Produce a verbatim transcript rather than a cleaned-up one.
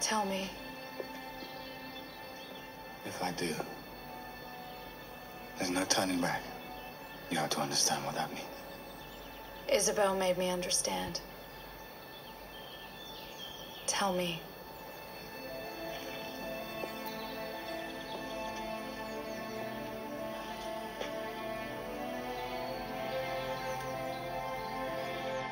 Tell me. If I do, there's no turning back. You have to understand what that means. Isabel made me understand. Tell me.